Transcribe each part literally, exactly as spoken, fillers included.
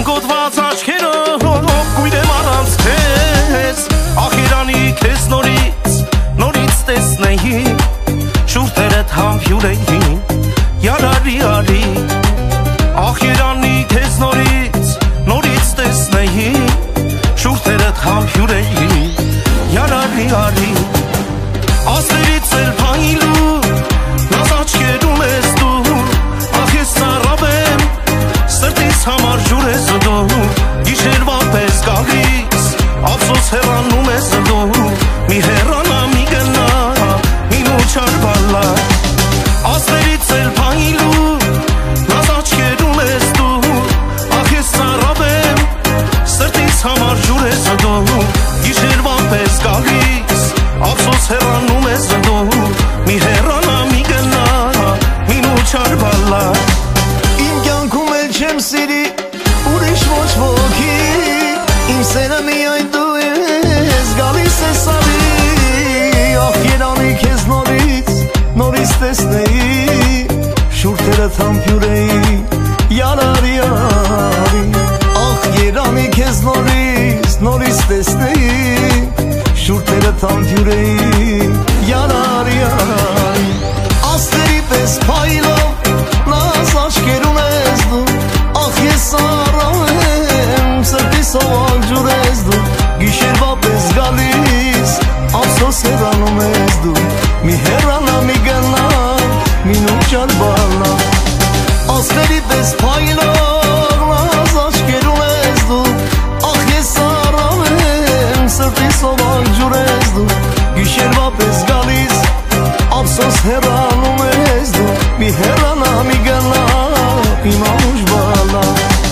Անգոտված աչքերով կույր եմ առանց քեզ Ախ Իրանի քեզ նորից, նորից տեսնեի Շուրթերդ համբյուր էին, յարարի արի Ախ Իրանի քեզ նորից, նորից տեսնեի Շուրթերդ համբյուր էին, յարարի արի Ասերից էլ փայլու, նազ աչքերում ես դու Ախ ես ծարավ եմ, սրտիս համար ջուր ես դու Գիշերվա պես գալիս, ափսոս հեռանում ես դու Մի հեռանա, մի գնա, մի մուչար բալա Ասերից էլ փայլու, նազ աչքերում ես դու Ախ ես ծարավ եմ, սրտիս համար ջուր ես դու Գիշերվա պես գալիս Ափսոս հեռանում ես դու Մի հեռանա, մի գնա, մի նուչար բալա Իմ կյանքում էլ չեմ սիրի ուրիշ ոչ ոքի Իմ սերը միայն դու ես գալիս ես արի Ախ Երանի քեզ նորից, նորից տեսնեի Շուրթերդ համբյուր էի, յարարի արի Ախ Երանի քեզ նորից, նորից տեսնեի Շուրթերդ համբյուր էի, յարարի արի Աստերի պես փայլով, նազ աչքերում ես դու Ախ ես առավ եմ, սրտիս ովալ ջուր ես դու Գիշերվա պես գալիս, ափսոս հեռանում ես դու Մի հեռանա, մի գնա, մի նուչար բալա Աստերի պես փայլով, նազ աչքերում ես դու Ախ ես առավ եմ, սրտիս ովալ ջուր ես դու Գիշերվա պես գալիս, ափսոս հեռանում ես դու Մի հեռանա, մի գնա, իմ անուշ բալա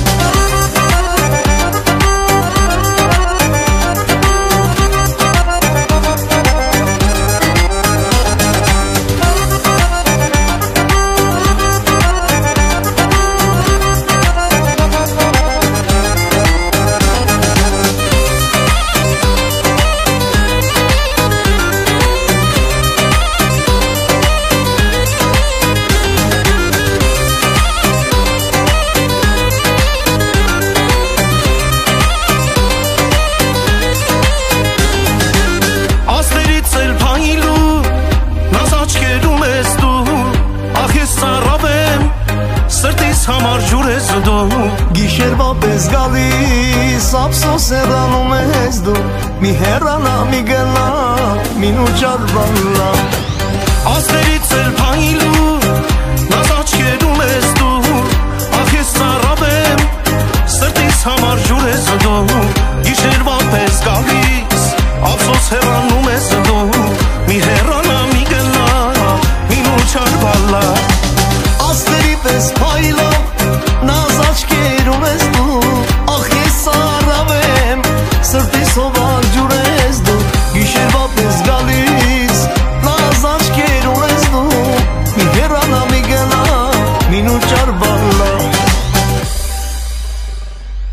Համար ջուր ես դու Գիշերվա պես գալիս, ափսոս հեռանում ես դու Մի հեռանա, մի գնա, մի նուչար բալա Ասերից էլ փայլու